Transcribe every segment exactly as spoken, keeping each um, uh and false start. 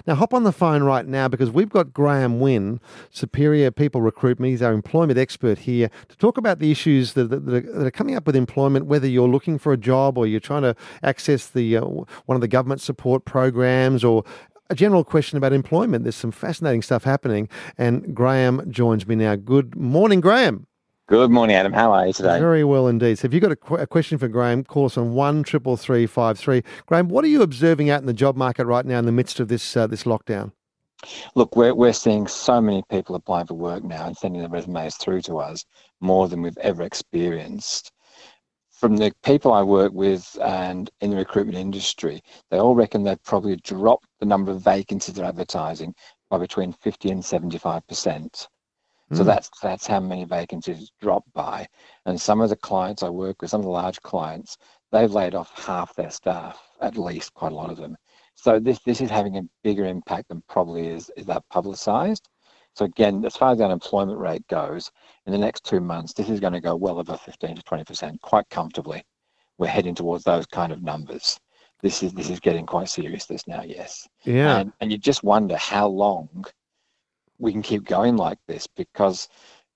Now, hop on the phone right now because we've got Graham Wynn, Superior People Recruitment. He's our employment expert here to talk about the issues that, that, that, are, that are coming up with employment, whether you're looking for a job or you're trying to access the uh, one of the government support programs or a general question about employment. There's some fascinating stuff happening, and Graham joins me now. Good morning, Graham. Good morning, Adam. How are you today? Very well indeed. So if you've got a, qu- a question for Graham, call us on one triple three five three. Graham, what are you observing out in the job market right now in the midst of this uh, this lockdown? Look, we're, we're seeing so many people applying for work now and sending their resumes through to us, more than we've ever experienced. From the people I work with and in the recruitment industry, they all reckon they've probably dropped the number of vacancies they're advertising by between fifty and seventy-five percent. So Mm. that's that's how many vacancies dropped by. And some of the clients I work with, some of the large clients, they've laid off half their staff, at least, quite a lot of them. So this this is having a bigger impact than probably is, is that publicised. So again, as far as the unemployment rate goes, in the next two months, this is going to go well over fifteen to twenty percent, quite comfortably. We're heading towards those kind of numbers. This is this is getting quite serious, this now, yes. Yeah. And and you just wonder how long we can keep going like this, because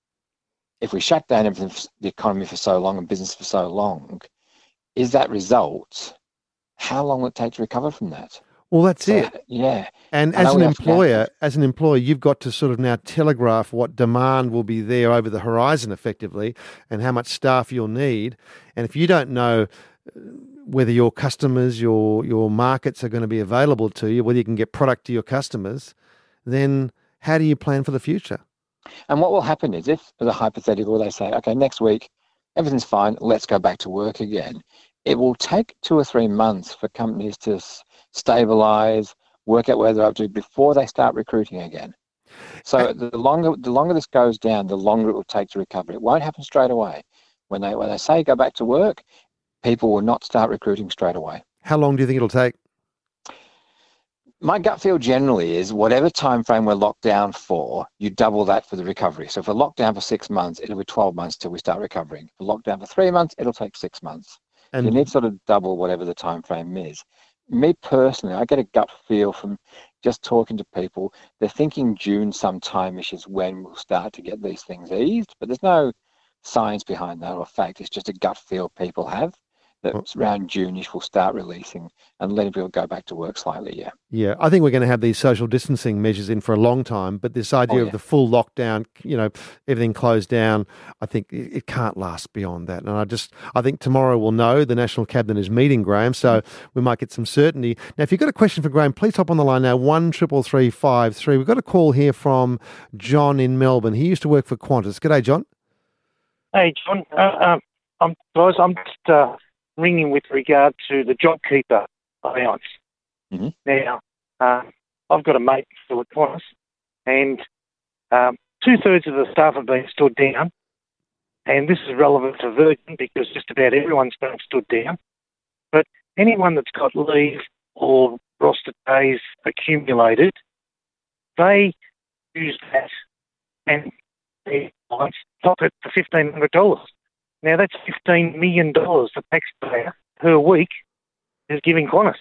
if we shut down everything, the economy for so long and business for so long, is that result, how long will it take to recover from that? Well, that's So, it. yeah. And I as know an we have to employer, now- as an employer, you've got to sort of now telegraph what demand will be there over the horizon effectively and how much staff you'll need. And if you don't know uh, whether your customers, your your markets are going to be available to you, whether you can get product to your customers, then how do you plan for the future? And what will happen is, if, as a hypothetical, they say, okay, next week, everything's fine, let's go back to work again. It will take two or three months for companies to s- stabilize, work out where they're up to before they start recruiting again. So the longer the longer this goes down, the longer it will take to recover. It won't happen straight away. When they when they say go back to work, people will not start recruiting straight away. How long do you think it'll take? My gut feel generally is whatever time frame we're locked down for, you double that for the recovery. So if we're locked down for six months, it'll be twelve months till we start recovering. If we're locked down for three months, it'll take six months. So you And need to sort of double whatever the time frame is. Me personally, I get a gut feel from just talking to people. They're thinking June sometime ish is when we'll start to get these things eased, but there's no science behind that or fact. It's just a gut feel people have that Well, around June-ish we'll start releasing and letting people go back to work slightly, yeah. yeah, I think we're going to have these social distancing measures in for a long time, but this idea Oh, of yeah. the full lockdown, you know, everything closed down, I think it, it can't last beyond that. And I just, I think tomorrow we'll know. The National Cabinet is meeting, Graham, so we might get some certainty. Now, if you've got a question for Graham, please hop on the line now, one triple three five three. We've got a call here from John in Melbourne. He used to work for Qantas. G'day, John. Hey, John. Uh, um, I'm, guys, I'm just uh, ringing with regard to the JobKeeper allowance. Mm-hmm. Now, uh, I've got a mate still at Qantas, and um, two-thirds of the staff have been stood down, and this is relevant to Virgin because just about everyone's been stood down. But anyone that's got leave or roster days accumulated, they use that and they top it for fifteen hundred dollars. Now, that's fifteen million dollars the taxpayer per week is giving Qantas.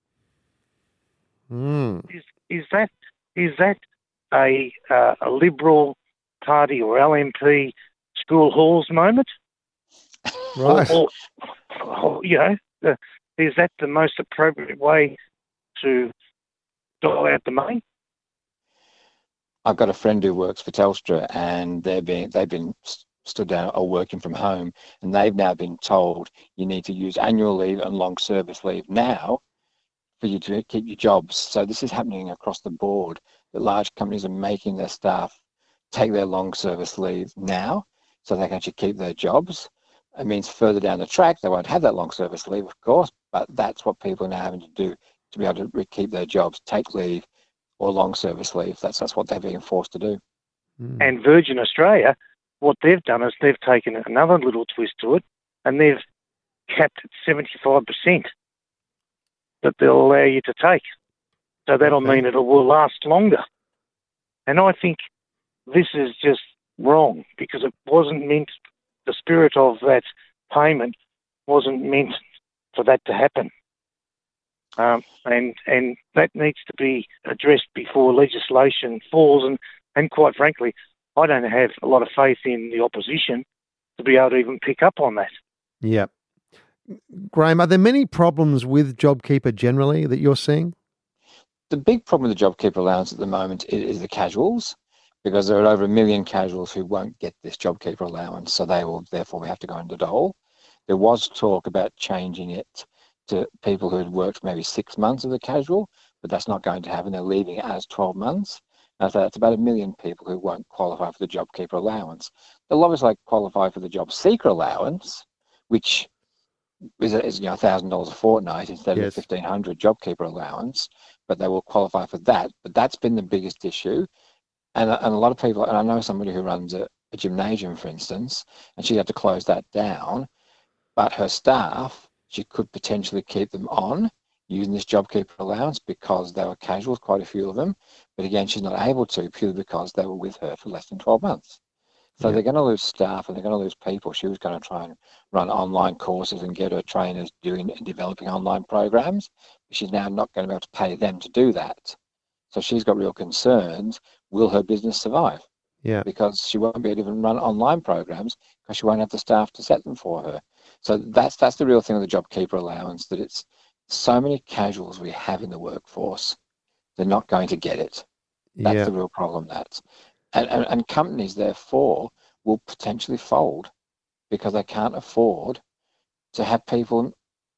Mm. Is is that is that a uh, a Liberal Party or L N P school halls moment? Right. Or, or, or, you know, uh, is that the most appropriate way to dole out the money? I've got a friend who works for Telstra, and they've been they've been stood down or working from home, and they've now been told you need to use annual leave and long service leave now for you to keep your jobs. So this is happening across the board. The large companies are making their staff take their long service leave now so they can actually keep their jobs. It means further down the track they won't have that long service leave, of course, but that's what people are now having to do to be able to keep their jobs, take leave or long service leave. That's that's what they're being forced to do. Mm. And Virgin Australia, what they've done is they've taken another little twist to it, and they've capped at seventy-five percent that they'll allow you to take. So that'll Okay. mean it will last longer. And I think this is just wrong because it wasn't meant, the spirit of that payment wasn't meant for that to happen. Um, and and that needs to be addressed before legislation falls. And, and quite frankly, I don't have a lot of faith in the opposition to be able to even pick up on that. Yeah. Graham, are there many problems with JobKeeper generally that you're seeing? The big problem with the JobKeeper allowance at the moment is, is the casuals, because there are over a million casuals who won't get this JobKeeper allowance, so they will therefore have to go into dole. There was talk about changing it to people who had worked maybe six months as a casual, but that's not going to happen. They're leaving it as twelve months. And so that's about a million people who won't qualify for the JobKeeper allowance. They'll obviously qualify for the Job Seeker allowance, which is, is you know, one thousand dollars a fortnight instead Yes. of fifteen hundred dollars JobKeeper allowance, but they will qualify for that. But that's been the biggest issue. And, and a lot of people, and I know somebody who runs a, a gymnasium, for instance, and she had to close that down, but her staff, she could potentially keep them on using this JobKeeper allowance because they were casuals, quite a few of them. But again, she's not able to purely because they were with her for less than twelve months. So Yeah. they're going to lose staff and they're going to lose people. She was going to try and run online courses and get her trainers doing and developing online programs. But she's now not going to be able to pay them to do that. So she's got real concerns. Will her business survive? Yeah. Because she won't be able to even run online programs because she won't have the staff to set them for her. So that's that's the real thing with the JobKeeper allowance, that it's so many casuals we have in the workforce, they're not going to get it. That's Yeah. the real problem. That's and, and, and companies therefore will potentially fold because they can't afford to have people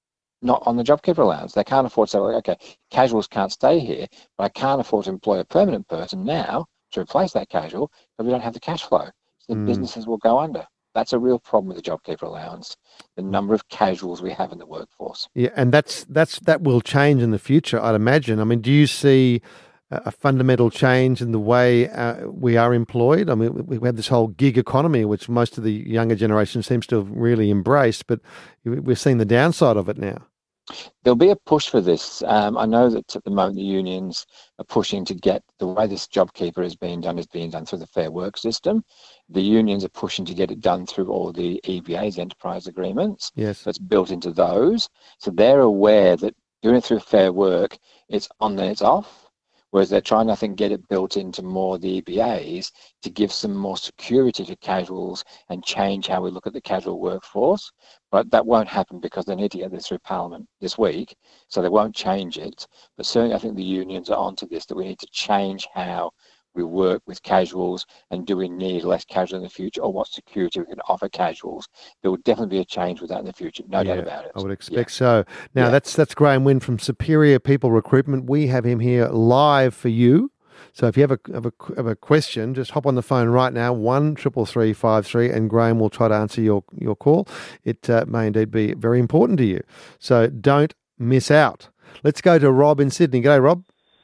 not on the JobKeeper allowance. They can't afford to say, well, okay, casuals can't stay here, but I can't afford to employ a permanent person now to replace that casual because we don't have the cash flow. So the Mm. businesses will go under. That's a real problem with the JobKeeper allowance, the number of casuals we have in the workforce. Yeah, and that's that's that will change in the future, I'd imagine. I mean, do you see a a fundamental change in the way uh, we are employed? I mean, we we have this whole gig economy, which most of the younger generation seems to have really embraced, but we're seeing the downside of it now. There'll be a push for this. Um, I know that at the moment the unions are pushing to get the way this JobKeeper is being done is being done through the Fair Work system. The unions are pushing to get it done through all the E B A's, enterprise agreements. Yes. That's built into those. So they're aware that doing it through Fair Work, it's on then it's off. Whereas they're trying, I think, get it built into more of the E B A's to give some more security to casuals and change how we look at the casual workforce. But that won't happen because they need to get this through Parliament this week, so they won't change it. But certainly I think the unions are onto this, that we need to change how we work with casuals, and do we need less casual in the future, or what security we can offer casuals. There will definitely be a change with that in the future, no Yeah, doubt about it. I would Yeah. expect so. Now, Yeah. that's that's Graham Wynn from Superior People Recruitment. We have him here live for you. So if you have a, have a, have a question, just hop on the phone right now, one triple three five three, and Graham will try to answer your, your call. It uh, may indeed be very important to you. So don't miss out. Let's go to Rob in Sydney. G'day, Rob.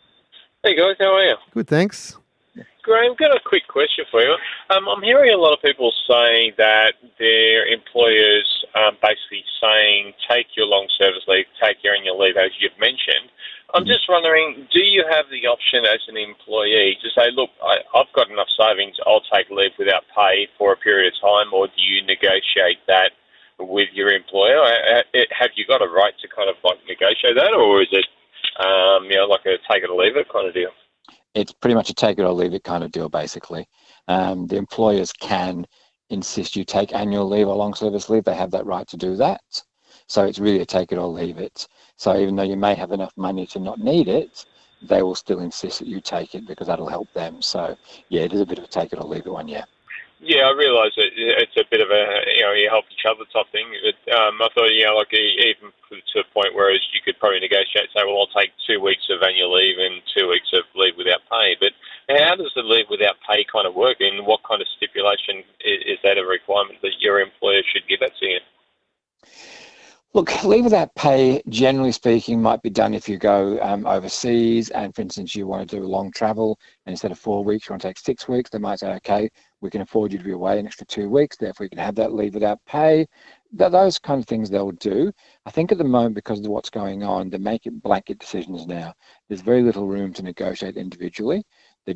Hey guys, how are you? Good, thanks. Graham, got a quick question for you. Um, I'm hearing a lot of people saying that their employers um, basically saying, take your long service leave, take your annual leave, as you've mentioned. I'm just wondering, do you have the option as an employee to say, look, I, I've got enough savings, I'll take leave without pay for a period of time, or do you negotiate that with your employer? Uh, uh, Have you got a right to kind of like negotiate that, or is it, um, you know, like a take it or leave it kind of deal? It's pretty much a take it or leave it kind of deal, basically. Um, the employers can insist you take annual leave or long service leave. They have that right to do that. So it's really a take it or leave it. So even though you may have enough money to not need it, they will still insist that you take it because that'll help them. So yeah, it is a bit of a take it or leave it one, yeah. Yeah, I realise that it's a bit of a, you know, you help each other type thing. But um, I thought, you know, like even to a point where you could probably negotiate, say, well, I'll take two weeks of annual leave and two weeks of leave without pay. But how does the leave without pay kind of work, and what kind of stipulation is, is that a requirement that your employer should give that to you? Look, leave without pay, generally speaking, might be done if you go um, overseas and, for instance, you want to do a long travel, and instead of four weeks, you want to take six weeks. They might say, okay, we can afford you to be away an extra two weeks, therefore you can have that leave without pay. Th- those kind of things they'll do. I think at the moment, because of what's going on, they make it blanket decisions now. There's very little room to negotiate individually. They're just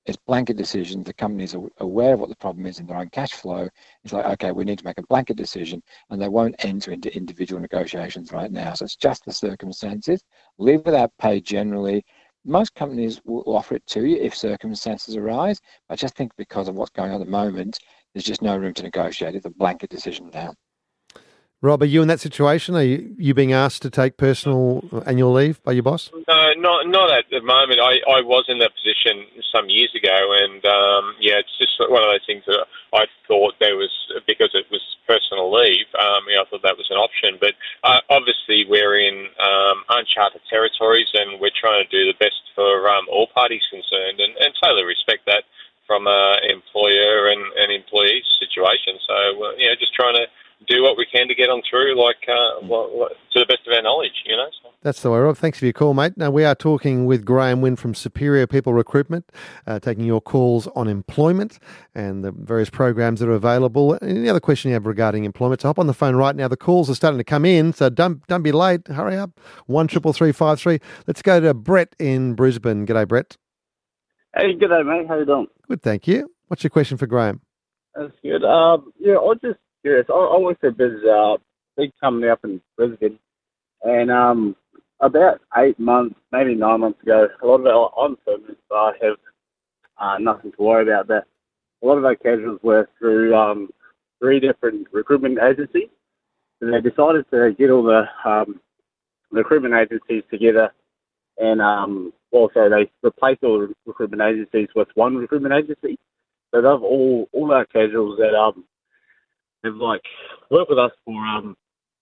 it's blanket decisions. The companies are aware of what the problem is in their own cash flow. It's like, okay, we need to make a blanket decision, and they won't enter into individual negotiations right now. So it's just the circumstances. Leave without pay generally. Most companies will offer it to you if circumstances arise. I just think because of what's going on at the moment, there's just no room to negotiate. It's a blanket decision now. Rob, are you in that situation? Are you, you being asked to take personal annual leave by your boss? No, not not at the moment. I, I was in that position some years ago, and um, yeah, it's just one of those things that I thought there was, because it was personal leave, um, yeah, I thought that was an option. But uh, obviously we're in um, uncharted territories, and we're trying to do the best for um, all parties concerned, and, and totally respect that from an employer and an employee situation. So, uh, yeah, just trying to do what we can to get on through, like uh, to the best of our knowledge, you know. So. That's the way, Rob. Thanks for your call, mate. Now, we are talking with Graham Wynn from Superior People Recruitment, uh, taking your calls on employment and the various programs that are available. Any other question you have regarding employment, so hop on the phone right now. The calls are starting to come in, so don't don't be late. Hurry up. One triple three five three. Let's go to Brett in Brisbane. G'day, Brett. Hey, g'day, mate. How you doing? Good, thank you. What's your question for Graham? That's good. Um, yeah, I was just curious. I, I work for a big, uh, big company up in Brisbane, and um, about eight months, maybe nine months ago, a lot of our on permanent, so I have uh, nothing to worry about. But a lot of our casuals were through um, three different recruitment agencies, and they decided to get all the um, recruitment agencies together, and um, also they replaced all the recruitment agencies with one recruitment agency. So they've all all our casuals that um have like worked with us for um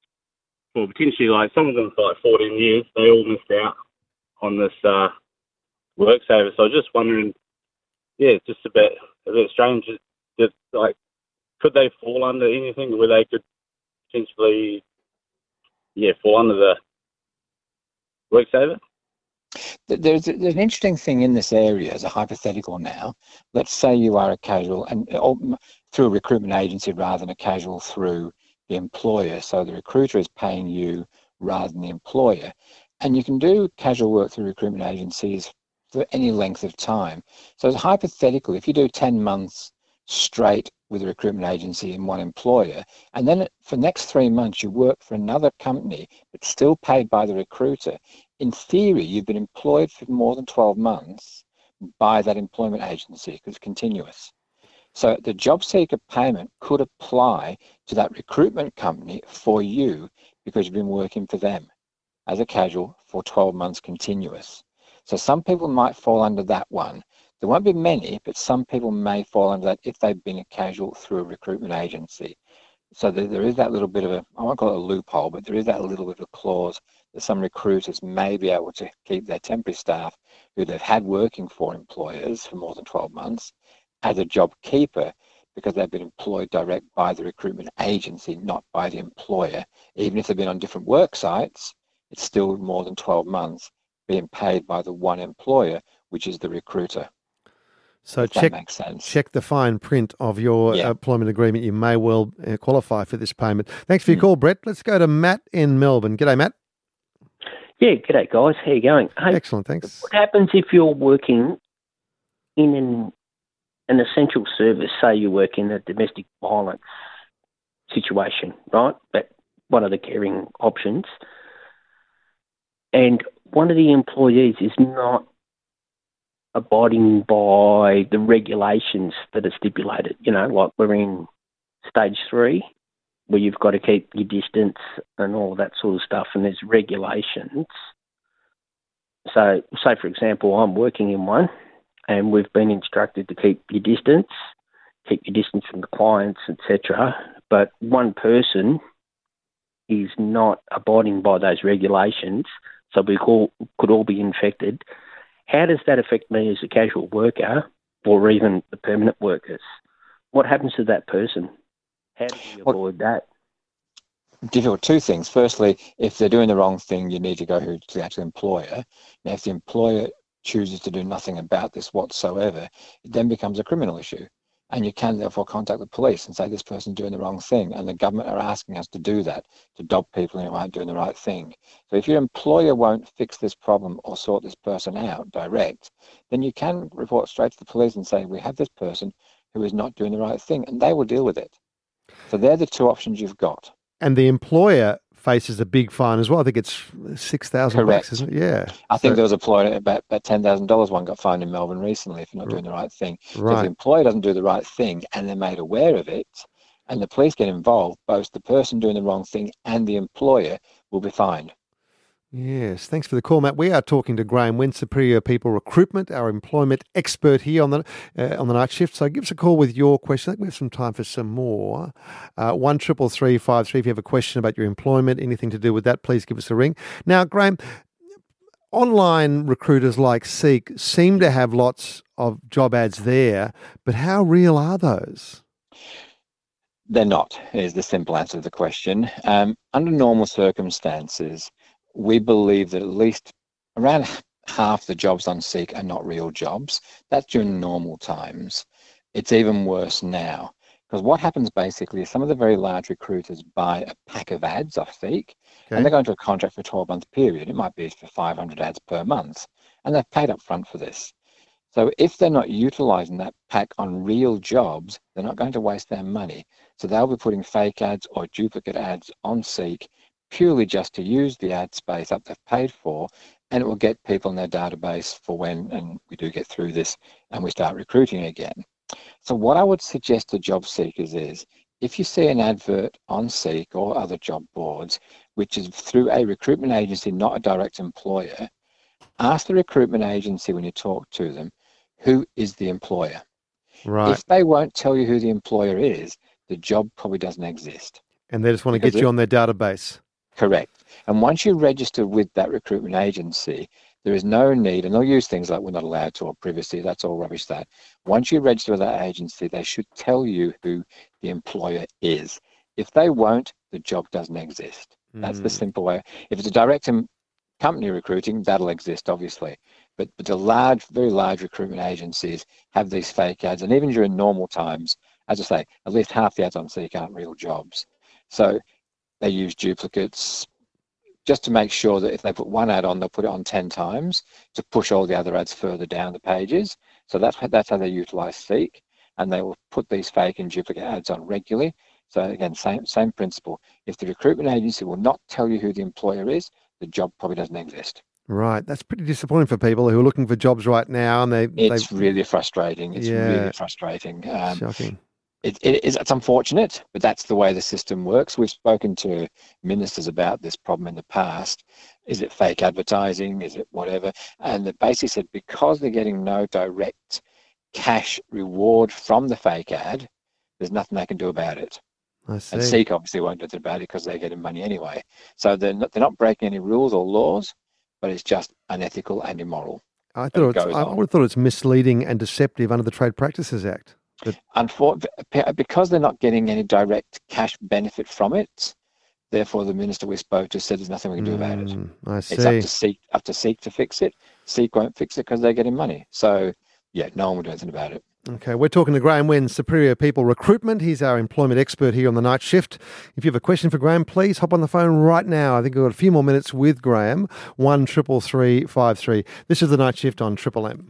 for potentially like some of them for like fourteen years. They all missed out on this uh WorkSaver. So I was just wondering, yeah, it's just a bit a bit strange. Just like, could they fall under anything where they could potentially yeah fall under the WorkSaver? There's, there's an interesting thing in this area as a hypothetical now. Let's say you are a casual and or through a recruitment agency rather than a casual through the employer. So the recruiter is paying you rather than the employer. And you can do casual work through recruitment agencies for any length of time. So as a hypothetical, if you do ten months straight with a recruitment agency and one employer, and then for the next three months you work for another company but still paid by the recruiter, in theory you've been employed for more than twelve months by that employment agency because it's continuous. So the job seeker payment could apply to that recruitment company for you because you've been working for them as a casual for twelve months continuous. So some people might fall under that one. There won't be many, but some people may fall under that if they've been a casual through a recruitment agency. So there, there is that little bit of a, I won't call it a loophole, but there is that little bit of a clause that some recruiters may be able to keep their temporary staff who they've had working for employers for more than twelve months as a job keeper because they've been employed direct by the recruitment agency, not by the employer. Even if they've been on different work sites, it's still more than twelve months being paid by the one employer, which is the recruiter. So if check that makes sense. check the fine print of your Yeah. employment agreement. You may well uh, qualify for this payment. Thanks for your Mm. call, Brett. Let's go to Matt in Melbourne. G'day, Matt. Yeah, g'day guys. How you going? Hey, Excellent, thanks. what happens if you're working in an, an essential service? Say you work in a domestic violence situation, right? But one of the caring options, and one of the employees is not abiding by the regulations that are stipulated. You know, like we're in stage three, where you've got to keep your distance and all that sort of stuff, and there's regulations. So, say for example, I'm working in one, and we've been instructed to keep your distance, keep your distance from the clients, et cetera. But one person is not abiding by those regulations, so we all, could all be infected. How does that affect me as a casual worker, or even the permanent workers? What happens to that person? How do you Well, avoid that? difficult. Two things. Firstly, if they're doing the wrong thing, you need to go to the actual employer. Now, if the employer chooses to do nothing about this whatsoever, it then becomes a criminal issue. And you can therefore contact the police and say this person's doing the wrong thing. And the government are asking us to do that, to dob people who aren't doing the right thing. So if your employer won't fix this problem or sort this person out direct, then you can report straight to the police and say, we have this person who is not doing the right thing, and they will deal with it. So they're the two options you've got. And the employer faces a big fine as well. I think it's six thousand bucks, isn't it? Yeah. I so, think there was a employer about, about ten thousand dollars one got fined in Melbourne recently for not doing the right thing. Right. So if the employer doesn't do the right thing and they're made aware of it and the police get involved, both the person doing the wrong thing and the employer will be fined. Yes, thanks for the call, Matt. We are talking to Graham Wynn, Superior People Recruitment, our employment expert here on the uh, on the night shift. So give us a call with your question. I think we have some time for some more. Uh, one triple three five three. If you have a question about your employment, anything to do with that, please give us a ring. Now, Graham, online recruiters like Seek seem to have lots of job ads there, but how real are those? They're not, is the simple answer to the question. Um, under normal circumstances, we believe that at least around half the jobs on Seek are not real jobs. That's during normal times. It's even worse now. Because what happens basically is some of the very large recruiters buy a pack of ads off Seek, okay, and they're going to a contract for a twelve-month period. It might be for five hundred ads per month, and they've paid up front for this. So if they're not utilising that pack on real jobs, they're not going to waste their money. So they'll be putting fake ads or duplicate ads on Seek purely just to use the ad space up they've paid for, and it will get people in their database for when and we do get through this and we start recruiting again. So what I would suggest to job seekers is, if you see an advert on Seek or other job boards, which is through a recruitment agency, not a direct employer, ask the recruitment agency when you talk to them, who is the employer? Right. If they won't tell you who the employer is, the job probably doesn't exist. And they just want to because get you it, on their database. Correct. And once you register with that recruitment agency, there is no need, and they'll use things like we're not allowed to or privacy, that's all rubbish that. Once you register with that agency, they should tell you who the employer is. If they won't, the job doesn't exist. That's mm. the simple way. If it's a direct company recruiting, that'll exist, obviously. But, but the large, very large recruitment agencies have these fake ads, and even during normal times, as I say, at least half the ads on Seek aren't real jobs. So they use duplicates just to make sure that if they put one ad on, they'll put it on ten times to push all the other ads further down the pages. So that's, that's how they utilize Seek, and they will put these fake and duplicate ads on regularly. So again, same, same principle. If the recruitment agency will not tell you who the employer is, the job probably doesn't exist. Right. That's pretty disappointing for people who are looking for jobs right now. And they, It's really frustrating. It's yeah, really frustrating. Um, shocking. It, it is, it's unfortunate, but that's the way the system works. We've spoken to ministers about this problem in the past. Is it fake advertising? Is it whatever? And they basically said because they're getting no direct cash reward from the fake ad, there's nothing they can do about it. I see. And Seek obviously won't do anything about it because they're getting money anyway. So they're not, they're not breaking any rules or laws, but it's just unethical and immoral. I thought it's, I would have thought it's misleading and deceptive under the Trade Practices Act. But... Unfortunately, because they're not getting any direct cash benefit from it, therefore the minister we spoke to said there's nothing we can do about it. Mm, I see. It's up to Seek, up to Seek to fix it. Seek won't fix it because they're getting money. So, yeah, no one will do anything about it. Okay, we're talking to Graham Wynn, Superior People Recruitment. He's our employment expert here on the night shift. If you have a question for Graham, please hop on the phone right now. I think we've got a few more minutes with Graham. One triple three five three. This is the night shift on Triple M.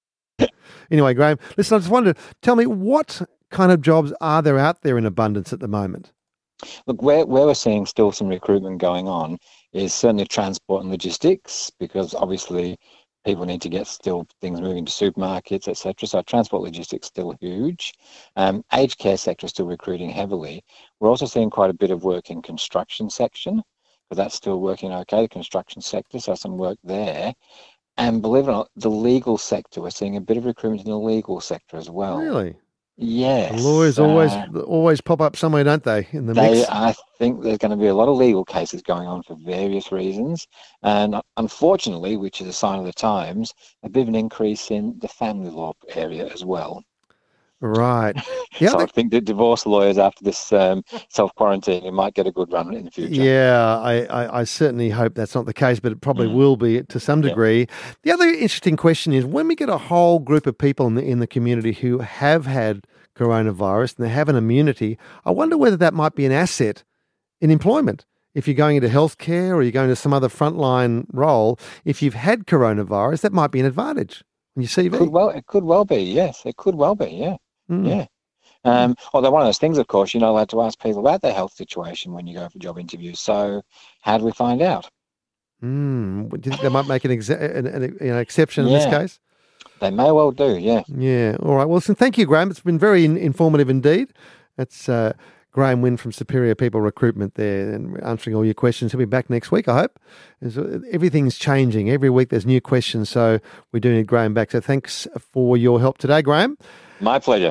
Anyway, Graham, listen, I just wondered, tell me, what kind of jobs are there out there in abundance at the moment? Look, where, where we're seeing still some recruitment going on is certainly transport and logistics, because obviously people need to get still things moving to supermarkets, et cetera. So transport logistics still huge. Um, aged care sector is still recruiting heavily. We're also seeing quite a bit of work in construction section, because that's still working okay, the construction sector, so some work there. And believe it or not, the legal sector, we're seeing a bit of recruitment in the legal sector as well. Really? Yes. The lawyers uh, always always pop up somewhere, don't they, in the they, mix? I think there's going to be a lot of legal cases going on for various reasons. And unfortunately, which is a sign of the times, a bit of an increase in the family law area as well. Right. Yeah, so they... I think the divorce lawyers after this um, self-quarantine might get a good run in the future. Yeah, I, I, I certainly hope that's not the case, but it probably mm. will be to some degree. Yeah. The other interesting question is, when we get a whole group of people in the, in the community who have had coronavirus and they have an immunity, I wonder whether that might be an asset in employment. If you're going into healthcare or you're going to some other frontline role, if you've had coronavirus, that might be an advantage on your C V. Could well, it could well be, yes. It could well be, yeah. Mm. Yeah. Um, although one of those things, of course, you're not allowed to ask people about their health situation when you go for job interviews. So how do we find out? Mm. Do you think they might make an, exa- an, an, an exception in this Yeah. case? They may well do, yeah. Yeah. All right. Well, listen, thank you, Graham. It's been very in- informative indeed. That's uh, Graham Wynn from Superior People Recruitment there and answering all your questions. He'll be back next week, I hope. There's, everything's changing. Every week there's new questions, so we do need Graham back. So thanks for your help today, Graham. My pleasure.